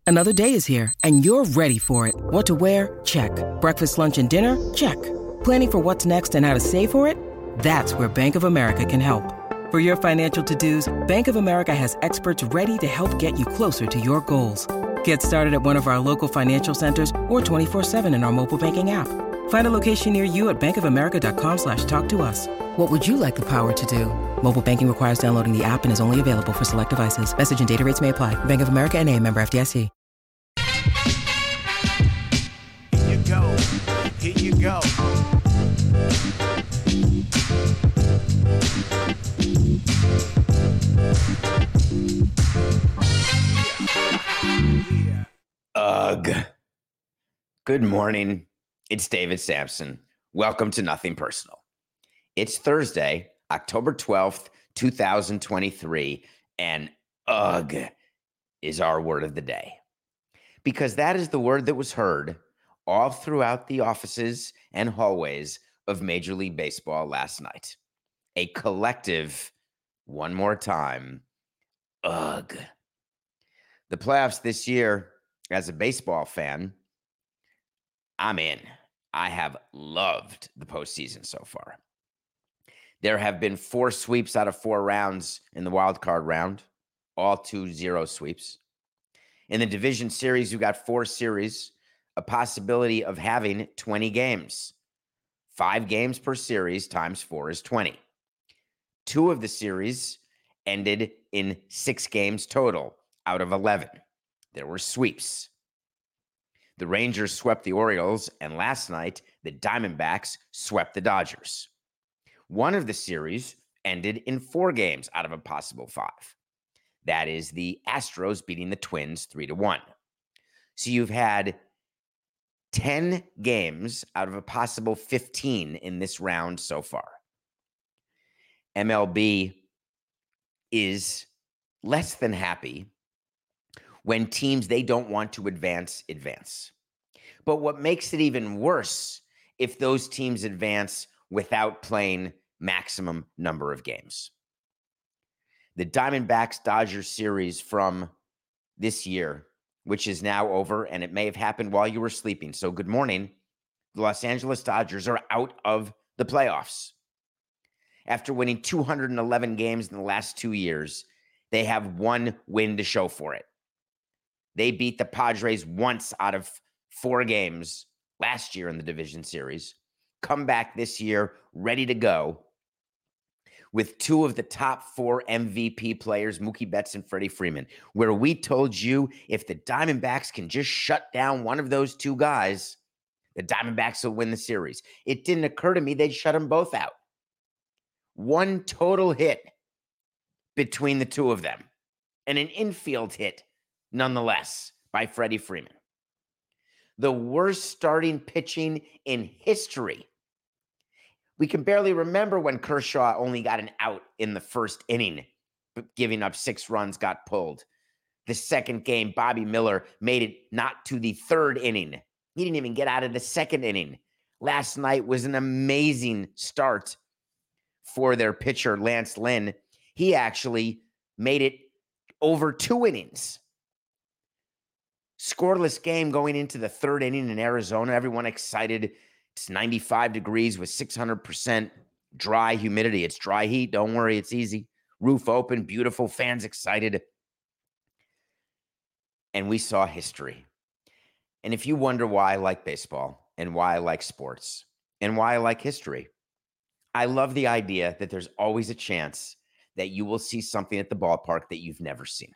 Another day is here, and you're ready for it. What to wear? Check. Breakfast, lunch, and dinner? Check. Planning for what's next and how to save for it? That's where Bank of America can help. For your financial to-dos, Bank of America has experts ready to help get you closer to your goals. Get started at one of our local financial centers or 24/7 in our mobile banking app. Find a location near you at bankofamerica.com/talktous. What would you like the power to do? Mobile banking requires downloading the app and is only available for select devices. Message and data rates may apply. Bank of America N.A., member FDIC. Here you go. Ugh. Good morning. It's David Sampson. Welcome to Nothing Personal. It's Thursday, October 12th, 2023, and ugh is our word of the day. Because that is the word that was heard all throughout the offices and hallways of Major League Baseball last night. A collective, one more time, ugh. The playoffs this year, as a baseball fan, I'm in. I have loved the postseason so far. There have been 4 sweeps out of 4 rounds in the wild card round, all 2-0 sweeps. In the division series, you got 4 series, a possibility of having 20 games. 5 games per series times 4 is 20. 2 of the series ended in 6 games total out of 11. There were sweeps. The Rangers swept the Orioles, and last night, the Diamondbacks swept the Dodgers. One of the series ended in 4 games out of a possible 5. That is the Astros beating the Twins 3-1. So you've had 10 games out of a possible 15 in this round so far. MLB is less than happy when teams they don't want to advance. But what makes it even worse if those teams advance without playing maximum number of games. The Diamondbacks-Dodgers series from this year, which is now over, and it may have happened while you were sleeping. So good morning. The Los Angeles Dodgers are out of the playoffs. After winning 211 games in the last 2 years, they have 1 win to show for it. They beat the Padres once out of 4 games last year in the division series. Come back this year, ready to go, with 2 of the top 4 MVP players, Mookie Betts and Freddie Freeman, where we told you if the Diamondbacks can just shut down one of those 2 guys, the Diamondbacks will win the series. It didn't occur to me they'd shut them both out. 1 total hit between the 2 of them, and an infield hit nonetheless by Freddie Freeman. The worst starting pitching in history. We can barely remember when Kershaw only got an out in the first inning, but giving up 6 runs, got pulled. The second game, Bobby Miller made it not to the 3rd inning. He didn't even get out of the 2nd inning. Last night was an amazing start for their pitcher, Lance Lynn. He actually made it over 2 innings. Scoreless game going into the 3rd inning in Arizona. Everyone excited. It's 95 degrees with 600% dry humidity. It's dry heat. Don't worry. It's easy. Roof open. Beautiful. Fans excited. And we saw history. And if you wonder why I like baseball and why I like sports and why I like history, I love the idea that there's always a chance that you will see something at the ballpark that you've never seen.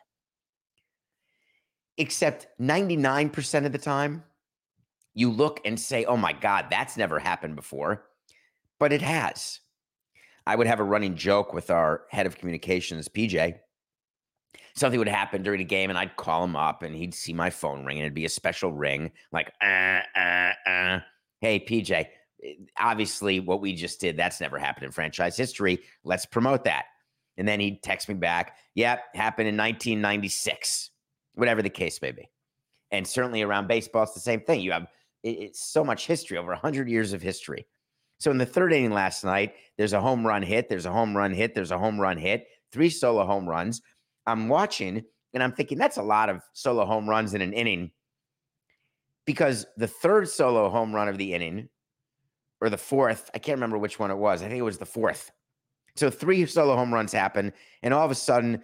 Except 99% of the time, you look and say, oh my God, that's never happened before. But it has. I would have a running joke with our head of communications, PJ. Something would happen during a game and I'd call him up and he'd see my phone ring and it'd be a special ring like, Hey, PJ, obviously what we just did, that's never happened in franchise history. Let's promote that. And then he'd text me back. Yep, happened in 1996. Whatever the case may be. And certainly around baseball, it's the same thing. You have it's so much history, over 100 years of history. So in the 3rd inning last night, there's a home run hit, there's a home run hit, there's a home run hit, 3 solo home runs. I'm watching, And I'm thinking that's a lot of solo home runs in an inning, because the third solo home run of the inning, or the fourth, I can't remember which one it was. I think it was the fourth. So 3 solo home runs happen, and all of a sudden,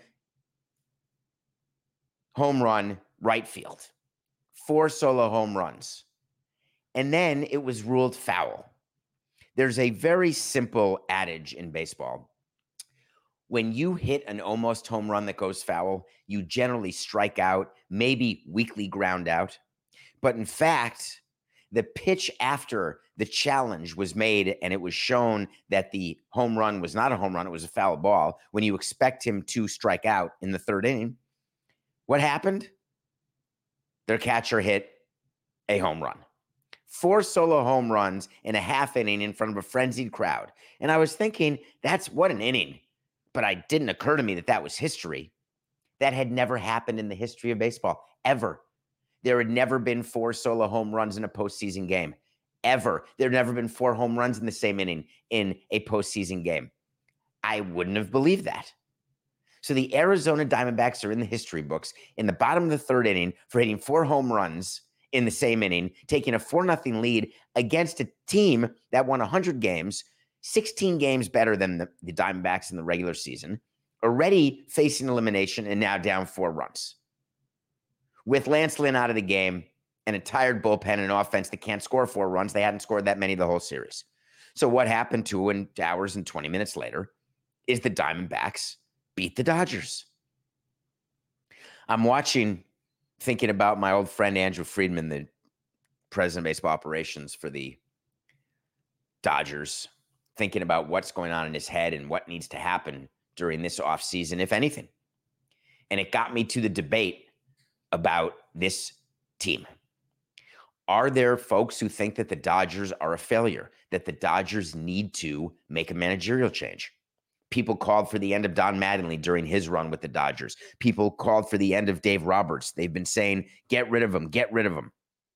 home run, right field. 4 solo home runs. And then it was ruled foul. There's a very simple adage in baseball. When you hit an almost home run that goes foul, you generally strike out, maybe weakly ground out. But in fact, the pitch after the challenge was made and it was shown that the home run was not a home run, it was a foul ball. When you expect him to strike out in the 3rd inning, what happened? Their catcher hit a home run. 4 solo home runs in a half inning in front of a frenzied crowd. And I was thinking, that's what an inning. But it didn't occur to me that that was history. That had never happened in the history of baseball, ever. There had never been 4 solo home runs in a postseason game, ever. There had never been 4 home runs in the same inning in a postseason game. I wouldn't have believed that. So the Arizona Diamondbacks are in the history books in the bottom of the 3rd inning for hitting 4 home runs in the same inning, taking a 4-0 lead against a team that won 100 games, 16 games better than the Diamondbacks in the regular season, already facing elimination and now down 4 runs. With Lance Lynn out of the game and a tired bullpen and an offense that can't score 4 runs, they hadn't scored that many the whole series. So what happened 2 hours and 20 minutes later is the Diamondbacks beat the Dodgers. I'm watching, thinking about my old friend Andrew Friedman, the president of baseball operations for the Dodgers, thinking about what's going on in his head and what needs to happen during this offseason, if anything. And it got me to the debate about this team. Are there folks who think that the Dodgers are a failure, that the Dodgers need to make a managerial change? People called for the end of Don Mattingly during his run with the Dodgers. People called for the end of Dave Roberts. They've been saying, get rid of him, get rid of him.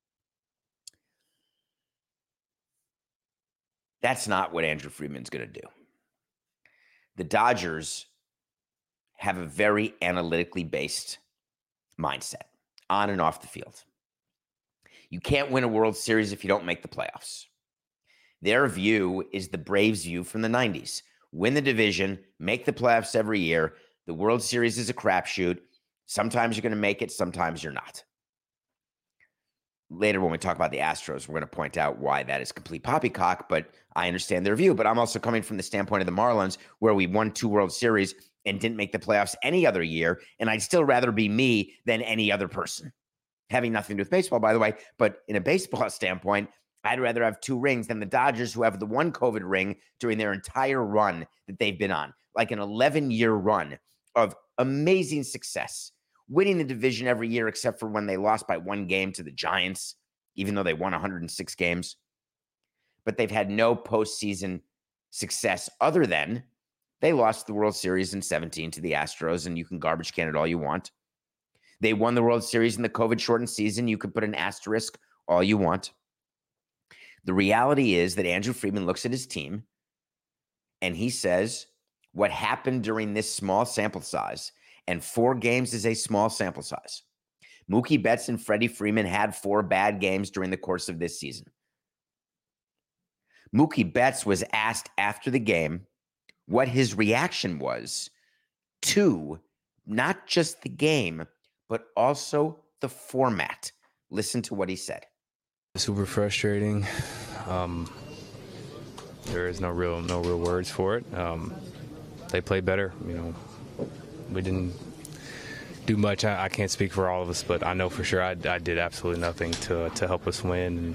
That's not what Andrew Friedman's going to do. The Dodgers have a very analytically based mindset on and off the field. You can't win a World Series if you don't make the playoffs. Their view is the Braves' view from the 90s. Win the division, make the playoffs every year. The World Series is a crapshoot. Sometimes you're going to make it, sometimes you're not. Later, when we talk about the Astros, we're going to point out why that is complete poppycock, but I understand their view. But I'm also coming from the standpoint of the Marlins, where we won 2 World Series and didn't make the playoffs any other year, and I'd still rather be me than any other person. Having nothing to do with baseball, by the way, but in a baseball standpoint, I'd rather have 2 rings than the Dodgers, who have the 1 COVID ring during their entire run that they've been on, like an 11-year run of amazing success, winning the division every year except for when they lost by 1 game to the Giants, even though they won 106 games. But they've had no postseason success other than they lost the World Series in 2017 to the Astros, and you can garbage can it all you want. They won the World Series in the COVID-shortened season. You could put an asterisk all you want. The reality is that Andrew Friedman looks at his team and he says, what happened during this small sample size, and 4 games is a small sample size. Mookie Betts and Freddie Freeman had 4 bad games during the course of this season. Mookie Betts was asked after the game what his reaction was to not just the game, but also the format. Listen to what he said. Super frustrating. There is no real words for it. They played better. We didn't do much. I can't speak for all of us, but I know for sure I did absolutely nothing to help us win.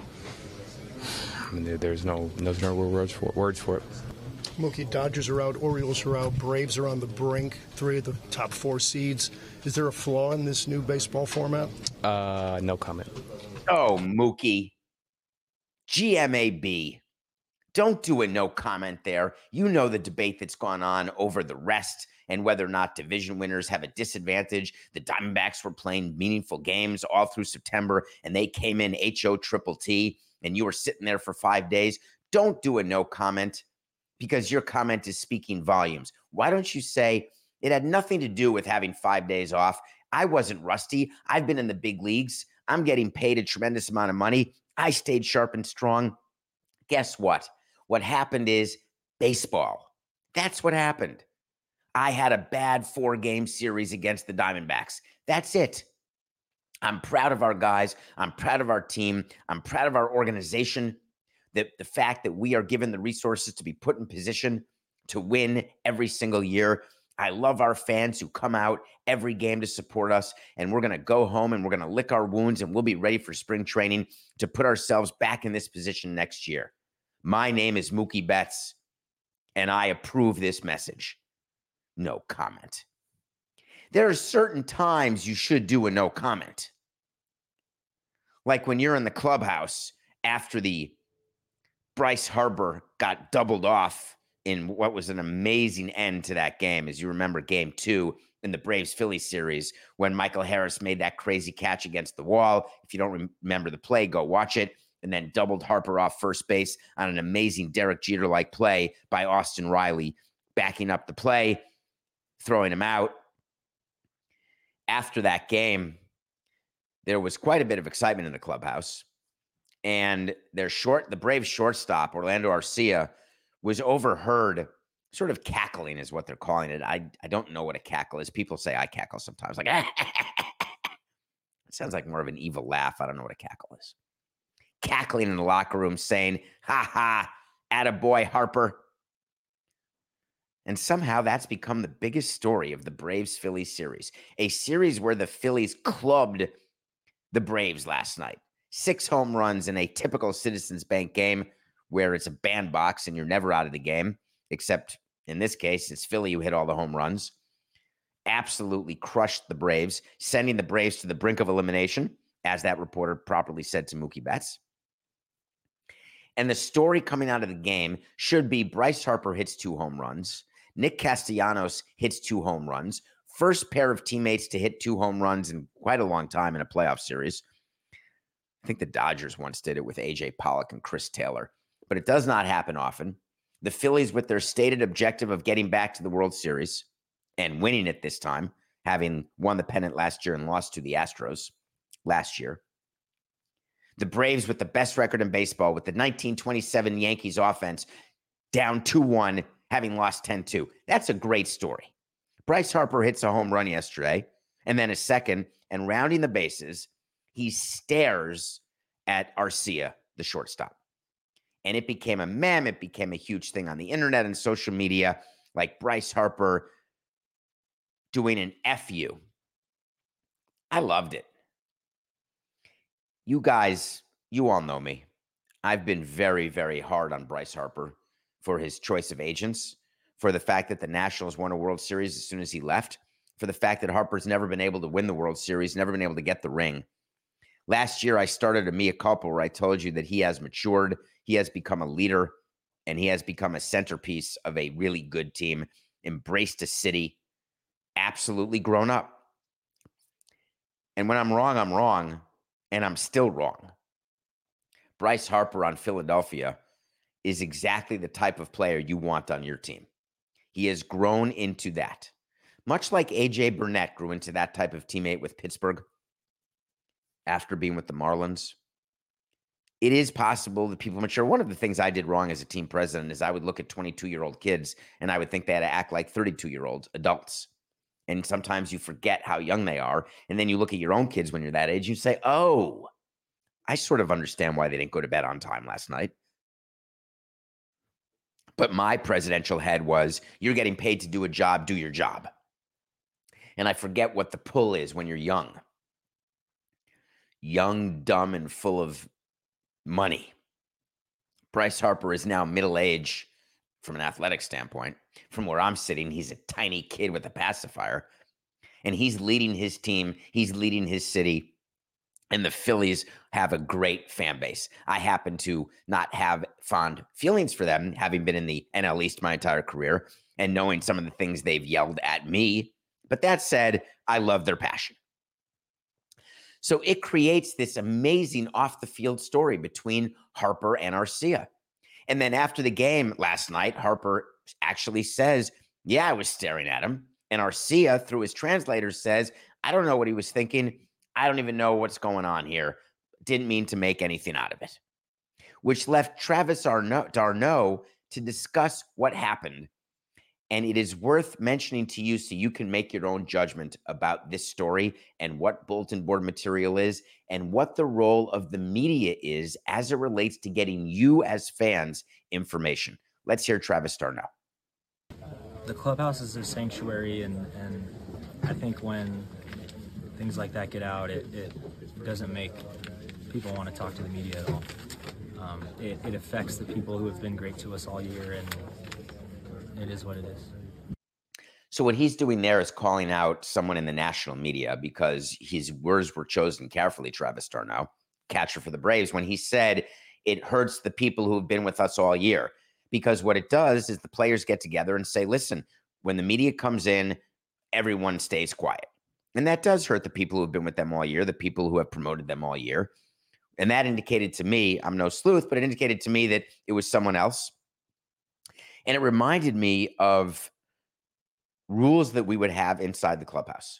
And there's no words for it. Mookie, Dodgers are out, Orioles are out, Braves are on the brink, 3 of the top 4 seeds. Is there a flaw in this new baseball format? No comment. Oh, Mookie. GMAB. Don't do a no comment there. You know the debate that's gone on over the rest and whether or not division winners have a disadvantage. The Diamondbacks were playing meaningful games all through September, and they came in HOTTT, and you were sitting there for 5 days. Don't do a no comment, because your comment is speaking volumes. Why don't you say, It had nothing to do with having 5 days off. I wasn't rusty. I've been in the big leagues. I'm getting paid a tremendous amount of money. I stayed sharp and strong. Guess what? What happened is baseball. That's what happened. I had a bad 4-game series against the Diamondbacks. That's it. I'm proud of our guys. I'm proud of our team. I'm proud of our organization. The fact that we are given the resources to be put in position to win every single year. I love our fans who come out every game to support us, and we're going to go home and we're going to lick our wounds, and we'll be ready for spring training to put ourselves back in this position next year. My name is Mookie Betts, and I approve this message. No comment. There are certain times you should do a no comment. Like when you're in the clubhouse after the Bryce Harper got doubled off in what was an amazing end to that game. As you remember, game 2 in the Braves-Phillies series, when Michael Harris made that crazy catch against the wall. If you don't remember the play, go watch it. And then doubled Harper off first base on an amazing Derek Jeter-like play by Austin Riley, backing up the play, throwing him out. After that game, there was quite a bit of excitement in the clubhouse. And the Braves shortstop, Orlando Arcia, was overheard sort of cackling is what they're calling it. I don't know what a cackle is. People say I cackle sometimes. Like, it sounds like more of an evil laugh. I don't know what a cackle is. Cackling in the locker room saying, ha ha, attaboy Harper. And somehow that's become the biggest story of the Braves-Phillies series. A series where the Phillies clubbed the Braves last night. 6 home runs in a typical Citizens Bank game where it's a bandbox and you're never out of the game, except in this case, it's Philly who hit all the home runs. Absolutely crushed the Braves, sending the Braves to the brink of elimination, as that reporter properly said to Mookie Betts. And the story coming out of the game should be Bryce Harper hits 2 home runs. Nick Castellanos hits 2 home runs. First pair of teammates to hit 2 home runs in quite a long time in a playoff series. I think the Dodgers once did it with A.J. Pollock and Chris Taylor, but it does not happen often. The Phillies, with their stated objective of getting back to the World Series and winning it this time, having won the pennant last year and lost to the Astros last year. The Braves with the best record in baseball, with the 1927 Yankees offense down 2-1, having lost 10-2. That's a great story. Bryce Harper hits a home run yesterday, and then a second, and rounding the bases, he stares at Arcia, the shortstop. And it became a meme. It became a huge thing on the internet and social media, like Bryce Harper doing an F you. I loved it. You guys, you all know me. I've been very, very hard on Bryce Harper for his choice of agents, for the fact that the Nationals won a World Series as soon as he left, for the fact that Harper's never been able to win the World Series, never been able to get the ring. Last year, I started a mea culpa where I told you that he has matured, he has become a leader, and he has become a centerpiece of a really good team, embraced a city, absolutely grown up. And when I'm wrong, and I'm still wrong. Bryce Harper on Philadelphia is exactly the type of player you want on your team. He has grown into that. Much like A.J. Burnett grew into that type of teammate with Pittsburgh after being with the Marlins. It is possible that people mature. One of the things I did wrong as a team president is I would look at 22-year-old kids and I would think they had to act like 32-year-old adults. And sometimes you forget how young they are. And then you look at your own kids when you're that age, you say, oh, I sort of understand why they didn't go to bed on time last night. But my presidential head was, you're getting paid to do a job, do your job. And I forget what the pull is when you're young. Young, dumb, and full of money. Bryce Harper is now middle-aged from an athletic standpoint. From where I'm sitting, he's a tiny kid with a pacifier. And he's leading his team. He's leading his city. And the Phillies have a great fan base. I happen to not have fond feelings for them, having been in the NL East my entire career and knowing some of the things they've yelled at me. But that said, I love their passion. So it creates this amazing off-the-field story between Harper and Arcia. And then after the game last night, Harper actually says, yeah, I was staring at him. And Arcia, through his translators, says, I don't know what he was thinking. I don't even know what's going on here. Didn't mean to make anything out of it. Which left Travis d'Arnaud to discuss what happened. And it is worth mentioning to you so you can make your own judgment about this story and what bulletin board material is and what the role of the media is as it relates to getting you as fans information. Let's hear Travis d'Arnaud. The clubhouse is a sanctuary, and I think when things like that get out, it doesn't make people want to talk to the media at all. It affects the people who have been great to us all year, and it is what it is. So what he's doing there is calling out someone in the national media because his words were chosen carefully, Travis d'Arnaud, catcher for the Braves, when he said it hurts the people who have been with us all year. Because what it does is the players get together and say, listen, when the media comes in, everyone stays quiet. And that does hurt the people who have been with them all year, the people who have promoted them all year. And that indicated to me, I'm no sleuth, but it indicated to me that it was someone else. And it reminded me of rules that we would have inside the clubhouse.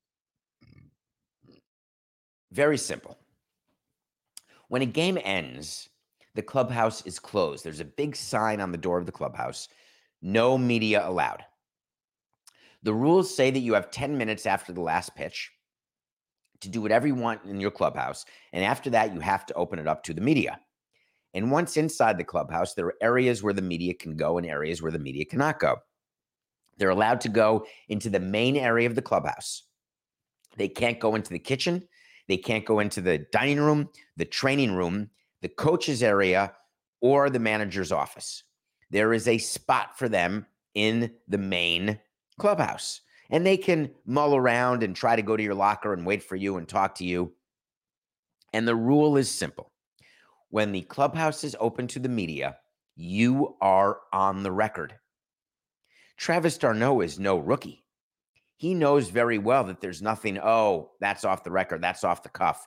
Very simple. When a game ends, the clubhouse is closed. There's a big sign on the door of the clubhouse, no media allowed. The rules say that you have 10 minutes after the last pitch to do whatever you want in your clubhouse. And after that, you have to open it up to the media. And once inside the clubhouse, there are areas where the media can go and areas where the media cannot go. They're allowed to go into the main area of the clubhouse. They can't go into the kitchen. They can't go into the dining room, the training room, the coach's area, or the manager's office. There is a spot for them in the main clubhouse. And they can mull around and try to go to your locker and wait for you and talk to you. And the rule is simple. When the clubhouse is open to the media, you are on the record. Travis d'Arnaud is no rookie. He knows very well that there's nothing, oh, that's off the record, that's off the cuff.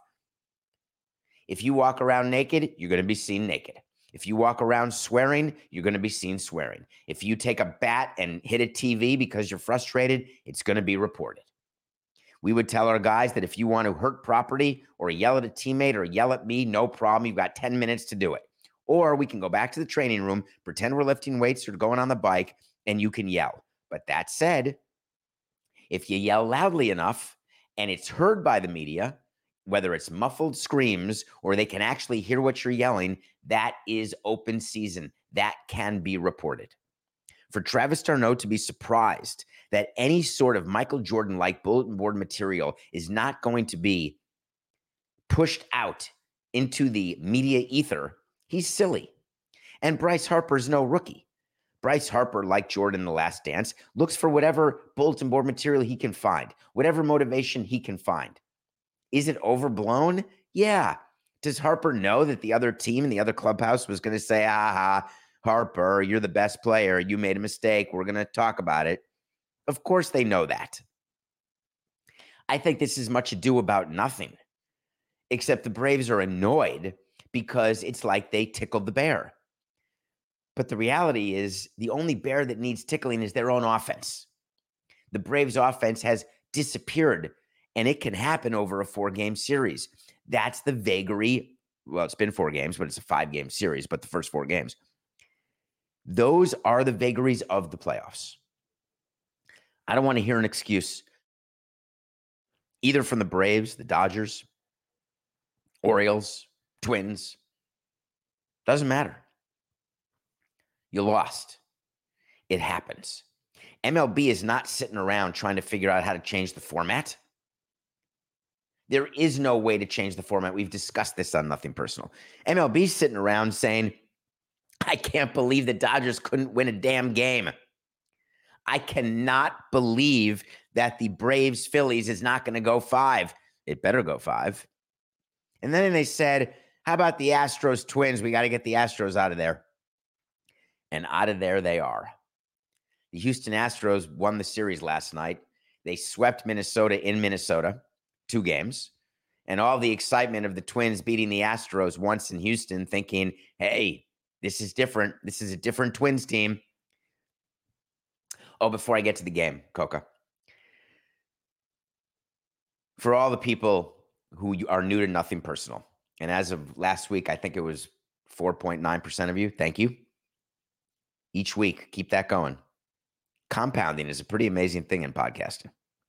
If you walk around naked, you're going to be seen naked. If you walk around swearing, you're going to be seen swearing. If you take a bat and hit a TV because you're frustrated, it's going to be reported. We would tell our guys that if you want to hurt property or yell at a teammate or yell at me, no problem. You've got 10 minutes to do it. Or we can go back to the training room, pretend we're lifting weights or going on the bike, and you can yell. But that said, if you yell loudly enough and it's heard by the media, whether it's muffled screams or they can actually hear what you're yelling, that is open season. That can be reported. For Travis d'Arnaud to be surprised that any sort of Michael Jordan-like bulletin board material is not going to be pushed out into the media ether, he's silly. And Bryce Harper's no rookie. Bryce Harper, like Jordan in The Last Dance, looks for whatever bulletin board material he can find, whatever motivation he can find. Is it overblown? Yeah. Does Harper know that the other team in the other clubhouse was going to say, Harper, you're the best player. You made a mistake. We're going to talk about it. Of course they know that. I think this is much ado about nothing, except the Braves are annoyed because it's like they tickled the bear. But the reality is the only bear that needs tickling is their own offense. The Braves offense has disappeared, and it can happen over a 4-game series. That's the vagary. Well, it's been 4 games, but it's a 5-game series, but the first 4 games. Those are the vagaries of the playoffs. I don't want to hear an excuse either from the Braves, the Dodgers, Orioles, Twins. Doesn't matter. You lost. It happens. MLB is not sitting around trying to figure out how to change the format. There is no way to change the format. We've discussed this on Nothing Personal. MLB's sitting around saying, I can't believe the Dodgers couldn't win a damn game. I cannot believe that the Braves-Phillies is not going to go 5. It better go 5. And then they said, how about the Astros-Twins? We got to get the Astros out of there. And out of there they are. The Houston Astros won the series last night. They swept Minnesota in Minnesota, 2 games. And all the excitement of the Twins beating the Astros once in Houston, thinking, hey, this is different. This is a different Twins team. Oh, before I get to the game, Coca, For all the people who are new to Nothing Personal, and as of last week, I think it was 4.9% of you. Thank you. Each week, keep that going. Compounding is a pretty amazing thing in podcasting.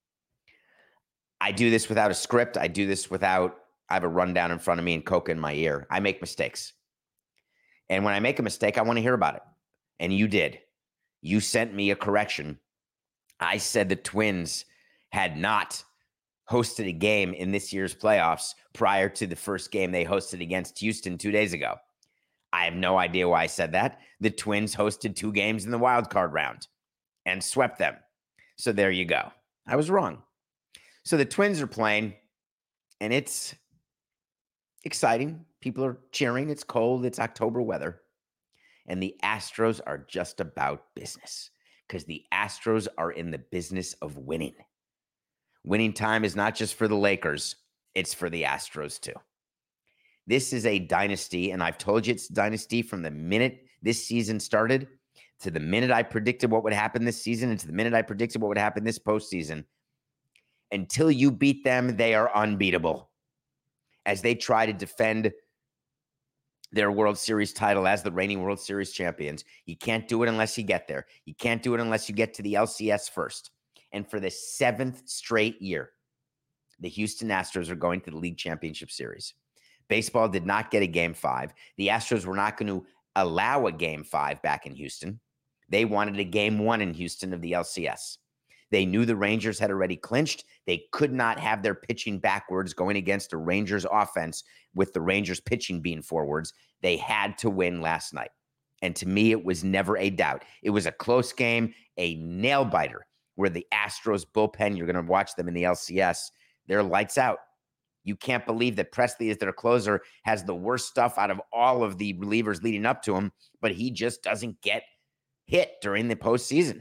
I do this without a script. I do this without, I have a rundown in front of me and Coca in my ear. I make mistakes. And when I make a mistake, I want to hear about it. And you did. You sent me a correction. I said the Twins had not hosted a game in this year's playoffs prior to the first game they hosted against Houston 2 days ago. I have no idea why I said that. The Twins hosted 2 games in the wild card round and swept them. So there you go. I was wrong. So the Twins are playing, and it's exciting. People are cheering. It's cold. It's October weather. And the Astros are just about business because the Astros are in the business of winning. Winning time is not just for the Lakers. It's for the Astros too. This is a dynasty, and I've told you it's a dynasty from the minute this season started to the minute I predicted what would happen this season and to the minute I predicted what would happen this postseason. Until you beat them, they are unbeatable as they try to defend their World Series title as the reigning World Series champions. You can't do it unless you get there. You can't do it unless you get to the LCS first. And for the 7th straight year, the Houston Astros are going to the League Championship Series. Baseball did not get a Game 5. The Astros were not going to allow a Game 5 back in Houston. They wanted a Game 1 in Houston of the LCS. They knew the Rangers had already clinched. They could not have their pitching backwards going against a Rangers offense with the Rangers pitching being forwards. They had to win last night. And to me, it was never a doubt. It was a close game, a nail biter, where the Astros bullpen, you're going to watch them in the LCS, they're lights out. You can't believe that Presley, as their closer, has the worst stuff out of all of the relievers leading up to him, but he just doesn't get hit during the postseason.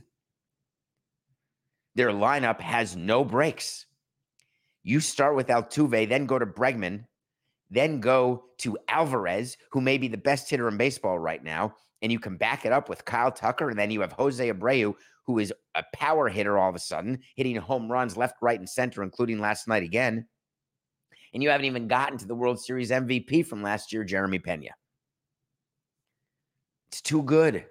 Their lineup has no breaks. You start with Altuve, then go to Bregman, then go to Alvarez, who may be the best hitter in baseball right now, and you can back it up with Kyle Tucker, and then you have Jose Abreu, who is a power hitter all of a sudden, hitting home runs left, right, and center, including last night again. And you haven't even gotten to the World Series MVP from last year, Jeremy Pena. It's too good.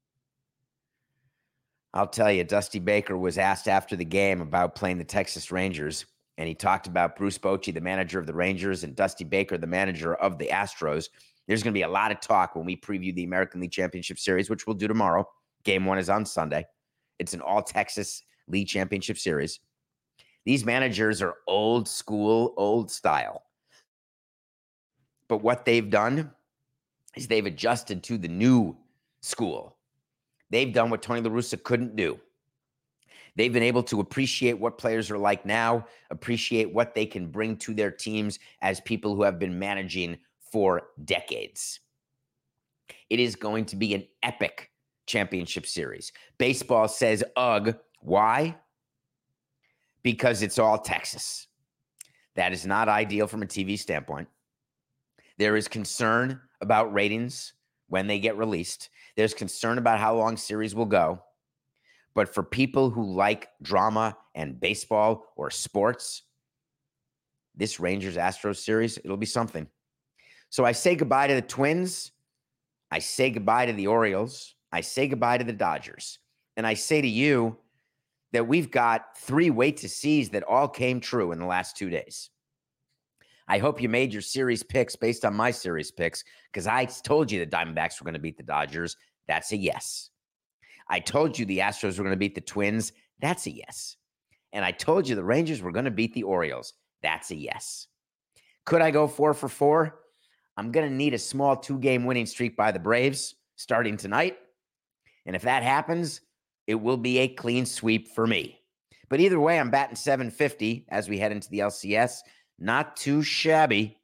I'll tell you, Dusty Baker was asked after the game about playing the Texas Rangers, and he talked about Bruce Bochy, the manager of the Rangers, and Dusty Baker, the manager of the Astros. There's going to be a lot of talk when we preview the American League Championship Series, which we'll do tomorrow. Game 1 is on Sunday. It's an all-Texas League Championship Series. These managers are old school, old style. But what they've done is they've adjusted to the new school. They've done what Tony La Russa couldn't do. They've been able to appreciate what players are like now, appreciate what they can bring to their teams as people who have been managing for decades. It is going to be an epic championship series. Baseball says, ugh. Why? Because it's all Texas. That is not ideal from a TV standpoint. There is concern about ratings when they get released. There's concern about how long series will go. But for people who like drama and baseball or sports, this Rangers-Astros series, it'll be something. So I say goodbye to the Twins. I say goodbye to the Orioles. I say goodbye to the Dodgers. And I say to you that we've got 3 wait-to-sees that all came true in the last 2 days. I hope you made your series picks based on my series picks, because I told you the Diamondbacks were going to beat the Dodgers. That's a yes. I told you the Astros were going to beat the Twins. That's a yes. And I told you the Rangers were going to beat the Orioles. That's a yes. Could I go 4 for 4? I'm going to need a small 2-game winning streak by the Braves starting tonight. And if that happens, it will be a clean sweep for me. But either way, I'm batting .750 as we head into the LCS. Not too shabby.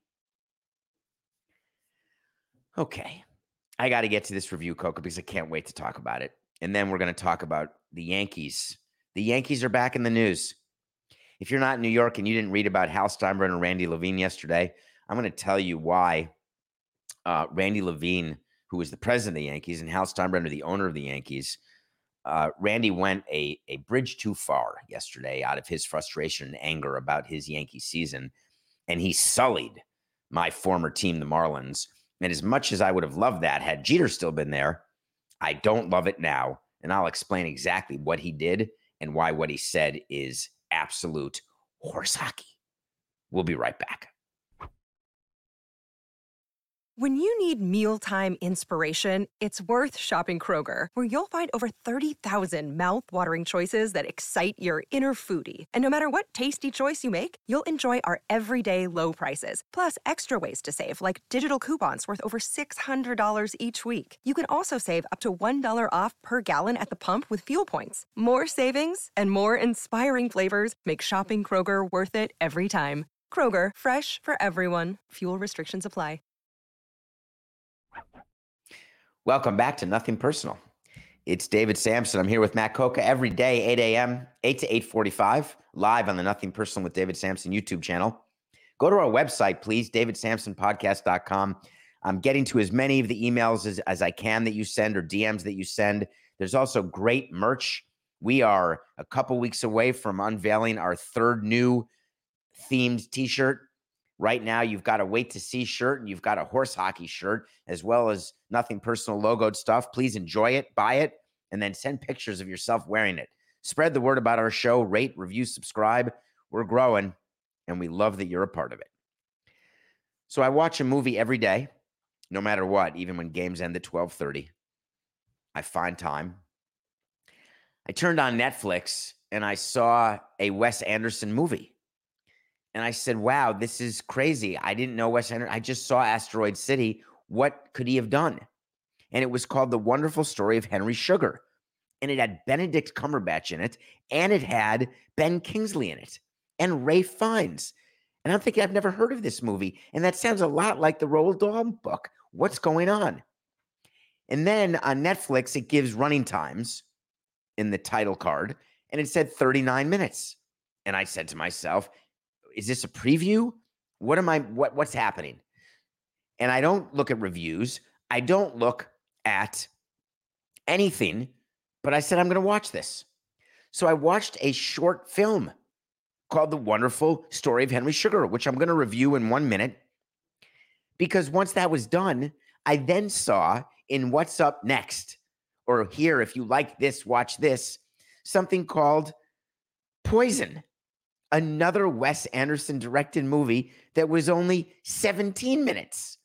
Okay. I got to get to this review, Coca, because I can't wait to talk about it. And then we're going to talk about the Yankees. The Yankees are back in the news. If you're not in New York and you didn't read about Hal Steinbrenner and Randy Levine yesterday, I'm going to tell you why Randy Levine, who is the president of the Yankees, and Hal Steinbrenner, the owner of the Yankees, Randy went a bridge too far yesterday out of his frustration and anger about his Yankee season, and he sullied my former team, the Marlins. And as much as I would have loved that, had Jeter still been there, I don't love it now. And I'll explain exactly what he did and why what he said is absolute horse hockey. We'll be right back. When you need mealtime inspiration, it's worth shopping Kroger, where you'll find over 30,000 mouth-watering choices that excite your inner foodie. And no matter what tasty choice you make, you'll enjoy our everyday low prices, plus extra ways to save, like digital coupons worth over $600 each week. You can also save up to $1 off per gallon at the pump with fuel points. More savings and more inspiring flavors make shopping Kroger worth it every time. Kroger, fresh for everyone. Fuel restrictions apply. Welcome back to Nothing Personal. It's David Samson. I'm here with Matt Coca every day, 8 a.m., 8 to 8:45, live on the Nothing Personal with David Samson YouTube channel. Go to our website, please, davidsamsonpodcast.com. I'm getting to as many of the emails as I can that you send or DMs that you send. There's also great merch. We are a couple weeks away from unveiling our third new themed t-shirt. Right now, you've got a Wait to See shirt and you've got a horse hockey shirt, as well as Nothing Personal logoed stuff. Please enjoy it, buy it, and then send pictures of yourself wearing it. Spread the word about our show, rate, review, subscribe. We're growing, and we love that you're a part of it. So I watch a movie every day, no matter what, even when games end at 12:30. I find time. I turned on Netflix, and I saw a Wes Anderson movie. And I said, wow, this is crazy. I didn't know Wes Anderson. I just saw Asteroid City. What could he have done? And it was called The Wonderful Story of Henry Sugar. And it had Benedict Cumberbatch in it. And it had Ben Kingsley in it. And Ralph Fiennes. And I'm thinking, I've never heard of this movie. And that sounds a lot like the Roald Dahl book. What's going on? And then on Netflix, it gives running times in the title card. And it said 39 minutes. And I said to myself, is this a preview? What's happening? And I don't look at reviews. I don't look at anything, but I said, I'm going to watch this. So I watched a short film called The Wonderful Story of Henry Sugar, which I'm going to review in 1 minute. Because once that was done, I then saw in What's Up Next, or here, if you like this, watch this, something called Poison. Another Wes Anderson directed movie that was only 17 minutes.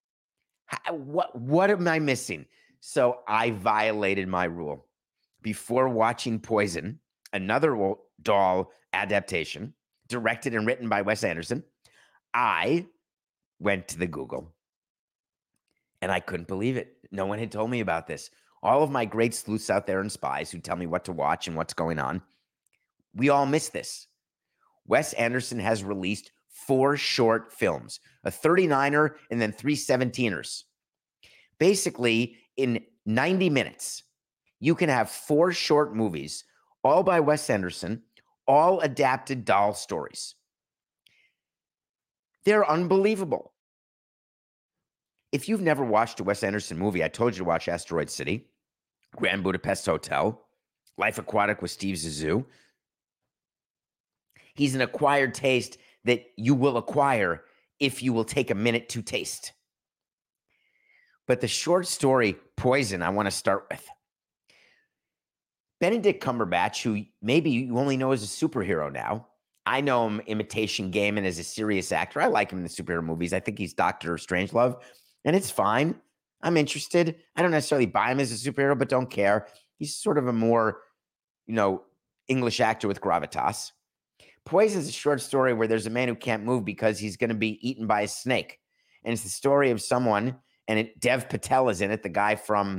What am I missing? So I violated my rule. Before watching Poison, another Dahl adaptation, directed and written by Wes Anderson, I went to the Google. And I couldn't believe it. No one had told me about this. All of my great sleuths out there and spies who tell me what to watch and what's going on, we all miss this. Wes Anderson has released 4 short films, a 39er and then 3 17ers. Basically, in 90 minutes, you can have 4 short movies, all by Wes Anderson, all adapted Dahl stories. They're unbelievable. If you've never watched a Wes Anderson movie, I told you to watch Asteroid City, Grand Budapest Hotel, Life Aquatic with Steve Zissou. He's an acquired taste that you will acquire if you will take a minute to taste. But the short story, Poison, I want to start with. Benedict Cumberbatch, who maybe you only know as a superhero now. I know him Imitation Game and as a serious actor. I like him in the superhero movies. I think he's Dr. Strangelove, and it's fine. I'm interested. I don't necessarily buy him as a superhero, but don't care. He's sort of a more, English actor with gravitas. Poison is a short story where there's a man who can't move because he's going to be eaten by a snake. And it's the story of someone, and Dev Patel is in it, the guy from,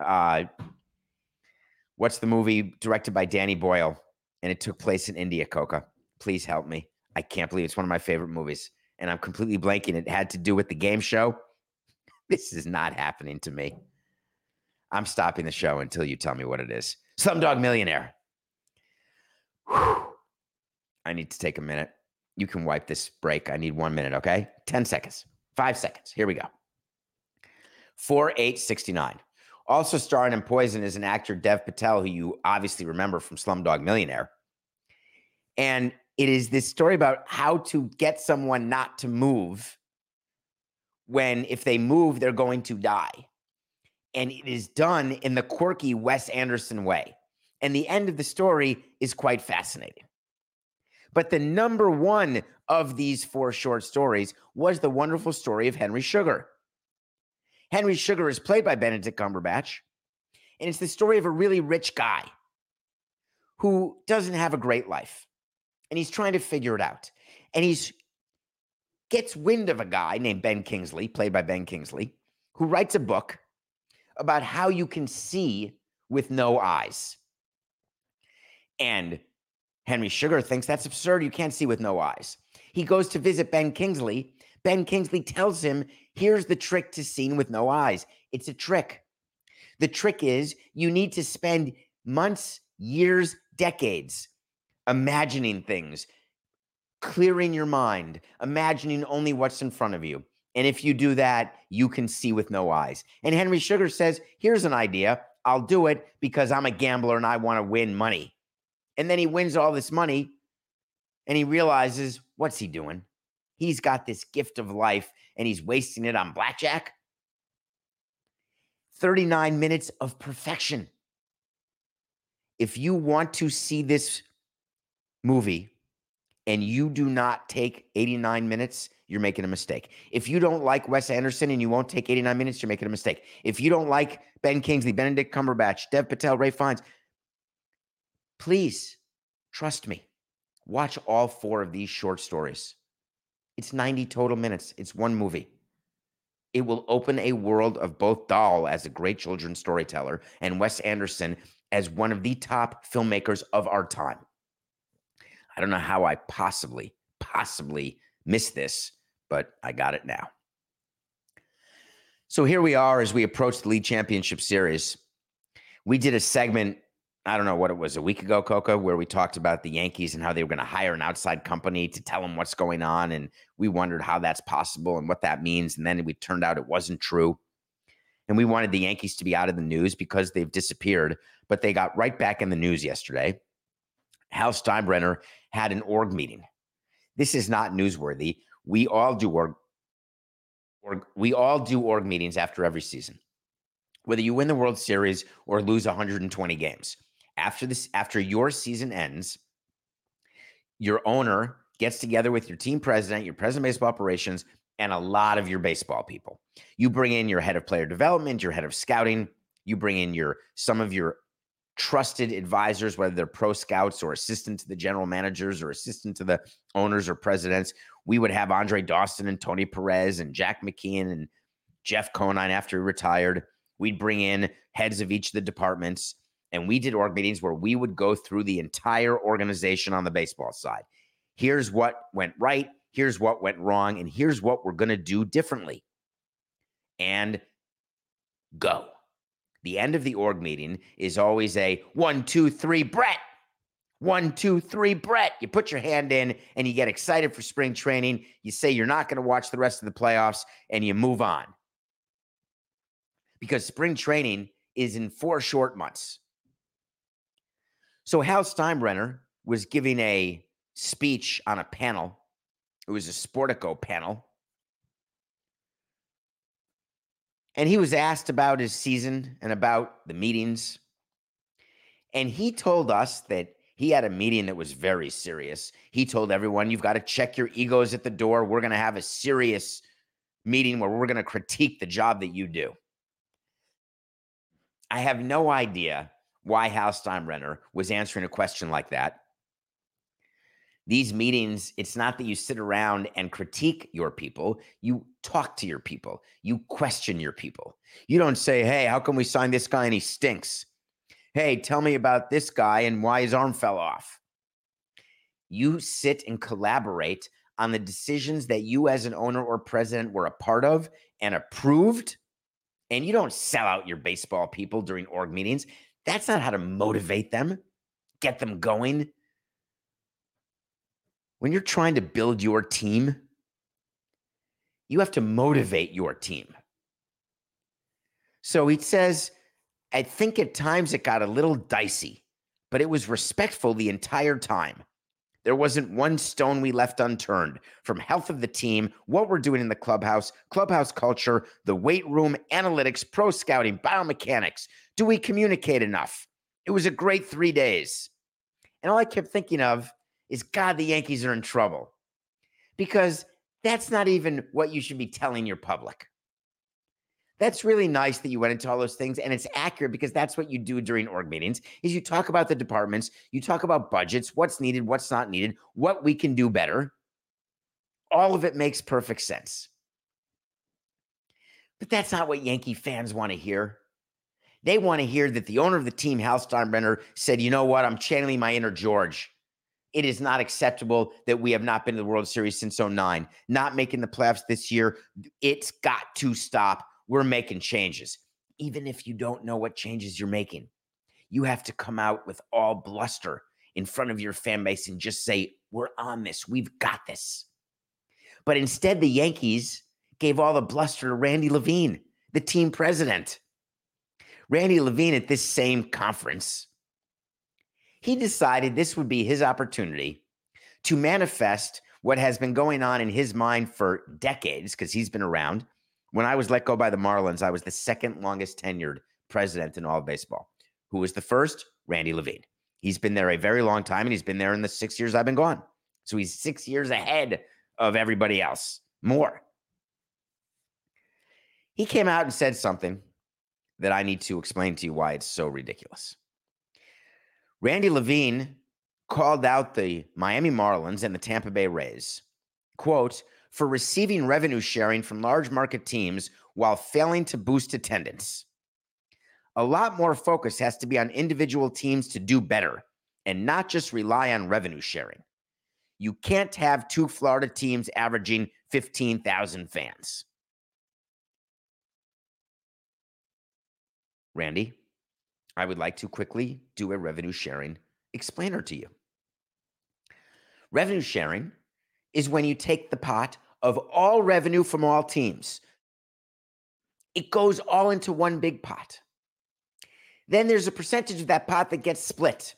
what's the movie directed by Danny Boyle? And it took place in India, Coca. Please help me. I can't believe it's one of my favorite movies. And I'm completely blanking. It had to do with the game show. This is not happening to me. I'm stopping the show until you tell me what it is. Slumdog Millionaire. Whew. I need to take a minute. You can wipe this break. I need 1 minute, okay? 10 seconds. 5 seconds. Here we go. 4/8/69. Also starring in Poison is an actor, Dev Patel, who you obviously remember from Slumdog Millionaire. And it is this story about how to get someone not to move when if they move, they're going to die. And it is done in the quirky Wes Anderson way. And the end of the story is quite fascinating. But the number one of these 4 short stories was the wonderful story of Henry Sugar. Henry Sugar is played by Benedict Cumberbatch, and it's the story of a really rich guy who doesn't have a great life, and he's trying to figure it out. And he gets wind of a guy named Ben Kingsley, played by Ben Kingsley, who writes a book about how you can see with no eyes. And Henry Sugar thinks that's absurd. You can't see with no eyes. He goes to visit Ben Kingsley. Ben Kingsley tells him, here's the trick to seeing with no eyes. It's a trick. The trick is you need to spend months, years, decades imagining things, clearing your mind, imagining only what's in front of you. And if you do that, you can see with no eyes. And Henry Sugar says, here's an idea. I'll do it because I'm a gambler and I want to win money. And then he wins all this money and he realizes, what's he doing? He's got this gift of life and he's wasting it on blackjack. 39 minutes of perfection. If you want to see this movie and you do not take 89 minutes, you're making a mistake. If you don't like Wes Anderson and you won't take 89 minutes, you're making a mistake. If you don't like Ben Kingsley, Benedict Cumberbatch, Dev Patel, Ralph Fiennes, please trust me. Watch all 4 of these short stories. It's 90 total minutes. It's one movie. It will open a world of both Dahl as a great children's storyteller and Wes Anderson as one of the top filmmakers of our time. I don't know how I possibly missed this, but I got it now. So here we are as we approach the League Championship Series. We did a segment, I don't know what it was, a week ago, Coca, where we talked about the Yankees and how they were going to hire an outside company to tell them what's going on. And we wondered how that's possible and what that means. And then it turned out it wasn't true. And we wanted the Yankees to be out of the news because they've disappeared, but they got right back in the news yesterday. Hal Steinbrenner had an org meeting. This is not newsworthy. We all do org meetings after every season, whether you win the World Series or lose 120 games. After your season ends, your owner gets together with your team president, your president of baseball operations, and a lot of your baseball people. You bring in your head of player development, your head of scouting. You bring in some of your trusted advisors, whether they're pro scouts or assistant to the general managers or assistant to the owners or presidents. We would have Andre Dawson and Tony Perez and Jack McKeon and Jeff Conine after he retired. We'd bring in heads of each of the departments, and we did org meetings where we would go through the entire organization on the baseball side. Here's what went right. Here's what went wrong. And here's what we're going to do differently. And go. The end of the org meeting is always a 1, 2, 3, Brett. 1, 2, 3, Brett. You put your hand in and you get excited for spring training. You say you're not going to watch the rest of the playoffs and you move on. Because spring training is in 4 short months. So Hal Steinbrenner was giving a speech on a panel. It was a Sportico panel. And he was asked about his season and about the meetings. And he told us that he had a meeting that was very serious. He told everyone, you've got to check your egos at the door. We're going to have a serious meeting where we're going to critique the job that you do. I have no idea why Hal Steinbrenner was answering a question like that. These meetings, it's not that you sit around and critique your people. You talk to your people. You question your people. You don't say, hey, how come we signed this guy and he stinks? Hey, tell me about this guy and why his arm fell off. You sit and collaborate on the decisions that you as an owner or president were a part of and approved. And you don't sell out your baseball people during org meetings. That's not how to motivate them, get them going. When you're trying to build your team, you have to motivate your team. So he says, I think at times it got a little dicey, but it was respectful the entire time. There wasn't one stone we left unturned, from health of the team, what we're doing in the clubhouse culture, the weight room, analytics, pro scouting, biomechanics. Do we communicate enough? It was a great 3 days. And all I kept thinking of is, God, the Yankees are in trouble. Because that's not even what you should be telling your public. That's really nice that you went into all those things, and it's accurate because that's what you do during org meetings, is you talk about the departments, you talk about budgets, what's needed, what's not needed, what we can do better. All of it makes perfect sense. But that's not what Yankee fans want to hear. They want to hear that the owner of the team, Hal Steinbrenner, said, you know what, I'm channeling my inner George. It is not acceptable that we have not been to the World Series since 2009, not making the playoffs this year. It's got to stop. We're making changes. Even if you don't know what changes you're making, you have to come out with all bluster in front of your fan base and just say, we're on this. We've got this. But instead, the Yankees gave all the bluster to Randy Levine, the team president. Randy Levine, at this same conference, he decided this would be his opportunity to manifest what has been going on in his mind for decades, because he's been around. When I was let go by the Marlins, I was the second longest tenured president in all of baseball. Who was the first? Randy Levine. He's been there a very long time, and he's been there in the 6 years I've been gone. So he's 6 years ahead of everybody else. More. He came out and said something that I need to explain to you why it's so ridiculous. Randy Levine called out the Miami Marlins and the Tampa Bay Rays, quote, for receiving revenue sharing from large market teams while failing to boost attendance. A lot more focus has to be on individual teams to do better and not just rely on revenue sharing. You can't have two Florida teams averaging 15,000 fans. Randy, I would like to quickly do a revenue sharing explainer to you. Revenue sharing is when you take the pot of all revenue from all teams. It goes all into one big pot. Then there's a percentage of that pot that gets split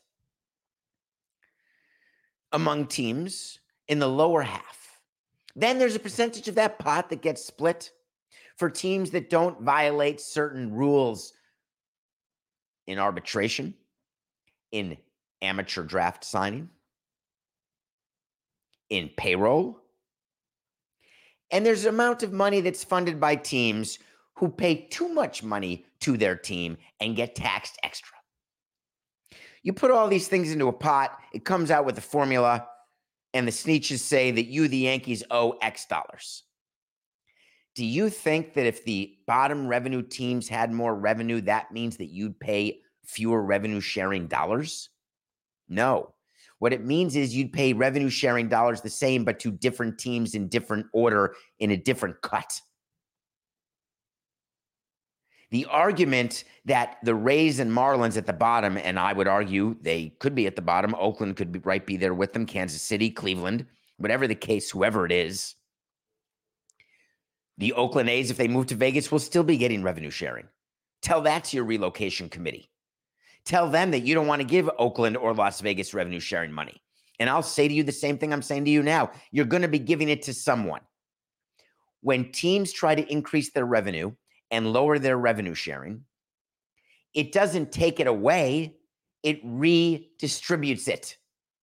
among teams in the lower half. Then there's a percentage of that pot that gets split for teams that don't violate certain rules in arbitration, in amateur draft signing, in payroll. And there's an amount of money that's funded by teams who pay too much money to their team and get taxed extra. You put all these things into a pot, it comes out with a formula, and the Sneetches say that you, the Yankees, owe X dollars. Do you think that if the bottom revenue teams had more revenue, that means that you'd pay fewer revenue sharing dollars? No. What it means is you'd pay revenue sharing dollars the same, but to different teams in different order in a different cut. The argument that the Rays and Marlins at the bottom, and I would argue they could be at the bottom, Oakland could be there with them, Kansas City, Cleveland, whatever the case, whoever it is. The Oakland A's, if they move to Vegas, will still be getting revenue sharing. Tell that to your relocation committee. Tell them that you don't want to give Oakland or Las Vegas revenue sharing money. And I'll say to you the same thing I'm saying to you now. You're going to be giving it to someone. When teams try to increase their revenue and lower their revenue sharing, it doesn't take it away. It redistributes it.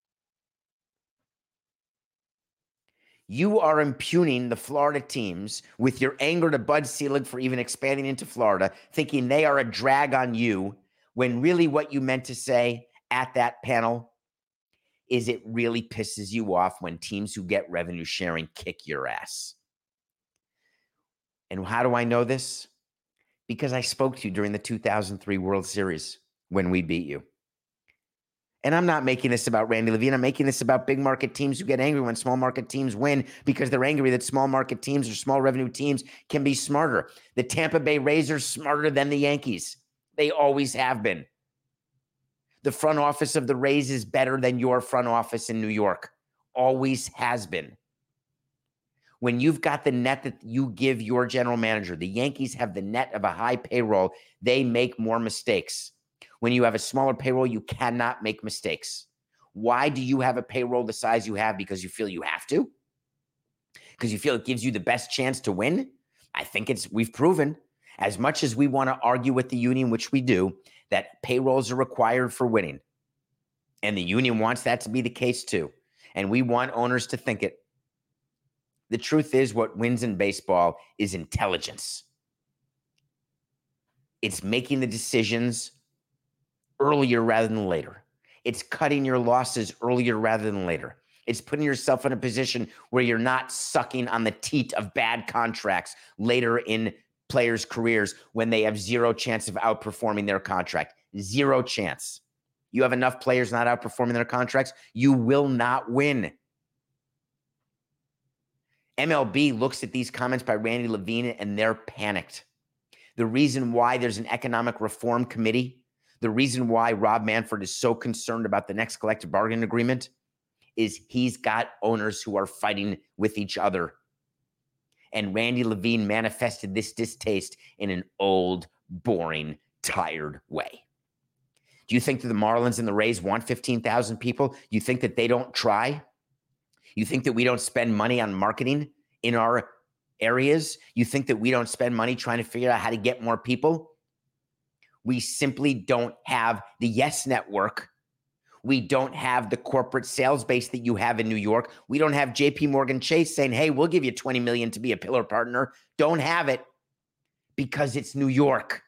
You are impugning the Florida teams with your anger to Bud Selig for even expanding into Florida, thinking they are a drag on you, when really what you meant to say at that panel is it really pisses you off when teams who get revenue sharing kick your ass. And how do I know this? Because I spoke to you during the 2003 World Series when we beat you. And I'm not making this about Randy Levine. I'm making this about big market teams who get angry when small market teams win because they're angry that small market teams or small revenue teams can be smarter. The Tampa Bay Rays are smarter than the Yankees. They always have been. The front office of the Rays is better than your front office in New York. Always has been. When you've got the net that you give your general manager, the Yankees have the net of a high payroll, they make more mistakes. When you have a smaller payroll, you cannot make mistakes. Why do you have a payroll the size you have? Because you feel you have to? Because you feel it gives you the best chance to win? I think we've proven, as much as we want to argue with the union, which we do, that payrolls are required for winning. And the union wants that to be the case too. And we want owners to think it. The truth is, what wins in baseball is intelligence. It's making the decisions earlier rather than later. It's cutting your losses earlier rather than later. It's putting yourself in a position where you're not sucking on the teat of bad contracts later in players' careers when they have zero chance of outperforming their contract. Zero chance. You have enough players not outperforming their contracts, you will not win. MLB looks at these comments by Randy Levine and they're panicked. The reason why there's an economic reform committee, the reason why Rob Manfred is so concerned about the next collective bargaining agreement is he's got owners who are fighting with each other. And Randy Levine manifested this distaste in an old, boring, tired way. Do you think that the Marlins and the Rays want 15,000 people? You think that they don't try? You think that we don't spend money on marketing in our areas? You think that we don't spend money trying to figure out how to get more people? We simply don't have the Yes Network. We don't have the corporate sales base that you have in New York. We don't have JP Morgan Chase saying, hey, we'll give you $20 million to be a pillar partner. Don't have it because it's New York.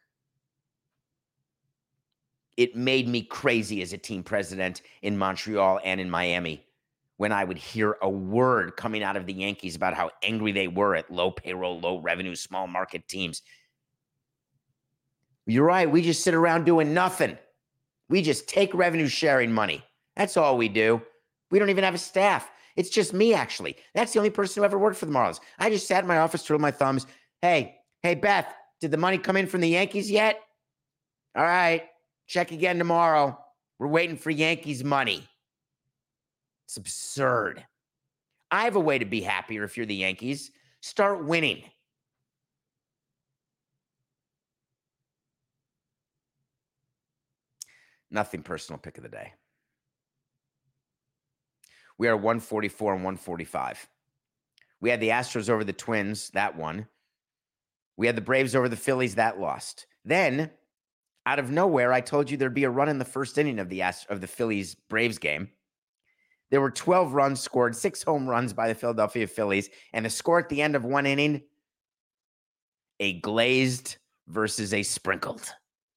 It made me crazy as a team president in Montreal and in Miami when I would hear a word coming out of the Yankees about how angry they were at low payroll, low revenue, small market teams. You're right. We just sit around doing nothing. We just take revenue sharing money. That's all we do. We don't even have a staff. It's just me, actually. That's the only person who ever worked for the Marlins. I just sat in my office, twirled my thumbs. Hey, Beth, did the money come in from the Yankees yet? All right. Check again tomorrow. We're waiting for Yankees money. It's absurd. I have a way to be happier if you're the Yankees. Start winning. Nothing personal pick of the day. We are 144 and 145. We had the Astros over the Twins, that won. We had the Braves over the Phillies, that lost. Then, out of nowhere, I told you there'd be a run in the first inning of the Phillies-Braves game. There were 12 runs scored, 6 home runs by the Philadelphia Phillies, and the score at the end of one inning, a glazed versus a sprinkled.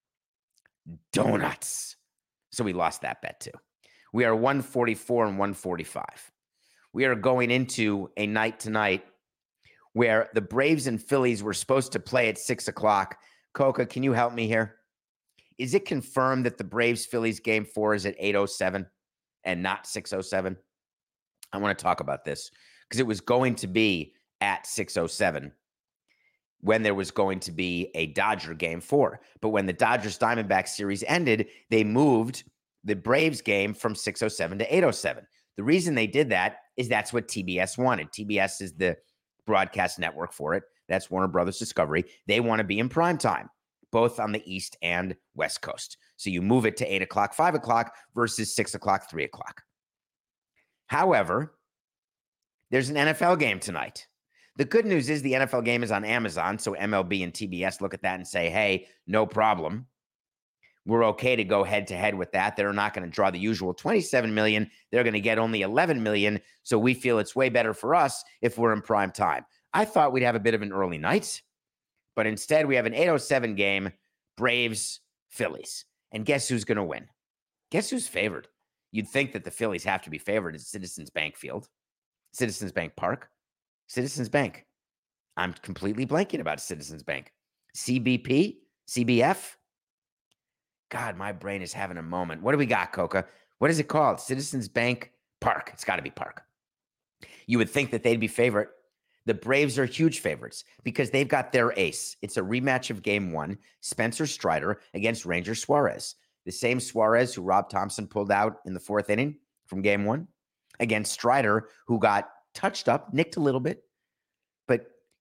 Donuts. So we lost that bet too. We are 144 and 145. We are going into a night tonight where the Braves and Phillies were supposed to play at 6 o'clock. Coca, can you help me here? Is it confirmed that the Braves-Phillies game 4 is at 8:07 and not 6:07? I want to talk about this because it was going to be at 6:07 when there was going to be a Dodger game 4. But when the Dodgers-Diamondbacks series ended, they moved the Braves game from 6:07 to 8:07. The reason they did that is that's what TBS wanted. TBS is the broadcast network for it. That's Warner Brothers Discovery. They want to be in prime time, both on the East and West Coast. So you move it to 8 o'clock, 5 o'clock versus 6 o'clock, 3 o'clock. However, there's an NFL game tonight. The good news is the NFL game is on Amazon, so MLB and TBS look at that and say, hey, no problem. We're okay to go head-to-head with that. They're not going to draw the usual 27 million. They're going to get only 11 million, so we feel it's way better for us if we're in prime time. I thought we'd have a bit of an early night, but instead we have an 8:07 game, Braves-Phillies. And guess who's going to win? Guess who's favored? You'd think that the Phillies have to be favored at Citizens Bank Field, Citizens Bank Park, Citizens Bank. I'm completely blanking about Citizens Bank. CBP? CBF? God, my brain is having a moment. What do we got, Coca? What is it called? Citizens Bank Park. It's got to be Park. You would think that they'd be favorite. The Braves are huge favorites because they've got their ace. It's a rematch of game 1, Spencer Strider against Ranger Suarez. The same Suarez who Rob Thompson pulled out in the 4th inning from game 1 against Strider, who got touched up, nicked a little bit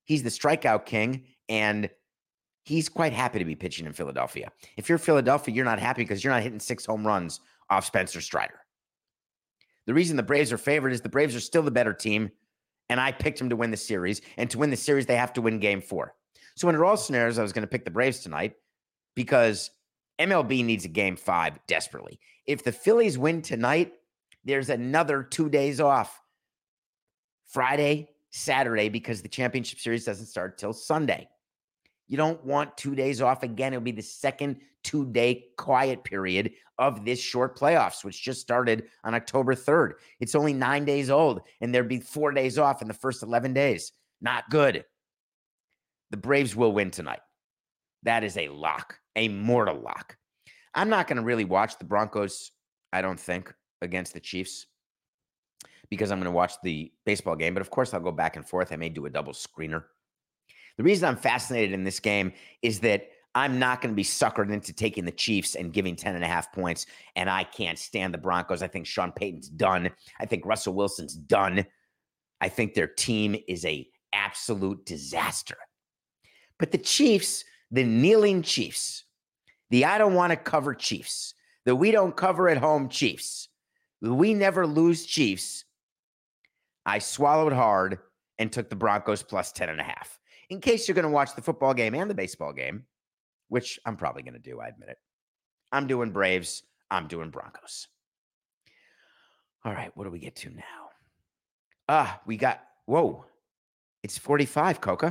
He's the strikeout king, and he's quite happy to be pitching in Philadelphia. If you're Philadelphia, you're not happy because you're not hitting 6 home runs off Spencer Strider. The reason the Braves are favored is the Braves are still the better team, and I picked them to win the series. And to win the series, they have to win game 4. So under all scenarios, I was going to pick the Braves tonight because MLB needs a game 5 desperately. If the Phillies win tonight, there's another 2 days off. Friday, Saturday, because the championship series doesn't start till Sunday. You don't want 2 days off again. It'll be the second 2-day quiet period of this short playoffs, which just started on October 3rd. It's only 9 days old, and there'd be 4 days off in the first 11 days. Not good. The Braves will win tonight. That is a lock, a mortal lock. I'm not going to really watch the Broncos, I don't think, against the Chiefs because I'm going to watch the baseball game. But of course, I'll go back and forth. I may do a double screener. The reason I'm fascinated in this game is that I'm not going to be suckered into taking the Chiefs and giving 10.5 points, and I can't stand the Broncos. I think Sean Payton's done. I think Russell Wilson's done. I think their team is an absolute disaster. But the Chiefs, the kneeling Chiefs, the I don't want to cover Chiefs, the we don't cover at home Chiefs, the we never lose Chiefs, I swallowed hard and took the Broncos plus 10.5. In case you're going to watch the football game and the baseball game, which I'm probably going to do, I admit it. I'm doing Braves. I'm doing Broncos. All right, what do we get to now? It's 45, Coca.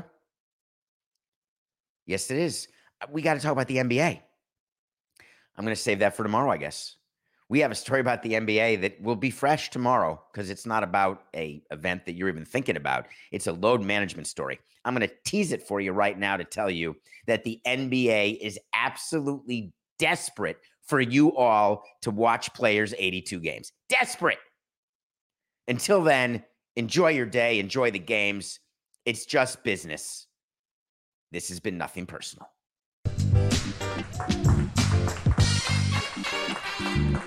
Yes, it is. We got to talk about the NBA. I'm going to save that for tomorrow, I guess. We have a story about the NBA that will be fresh tomorrow because it's not about an event that you're even thinking about. It's a load management story. I'm going to tease it for you right now to tell you that the NBA is absolutely desperate for you all to watch players 82 games. Desperate. Until then, enjoy your day. Enjoy the games. It's just business. This has been Nothing Personal.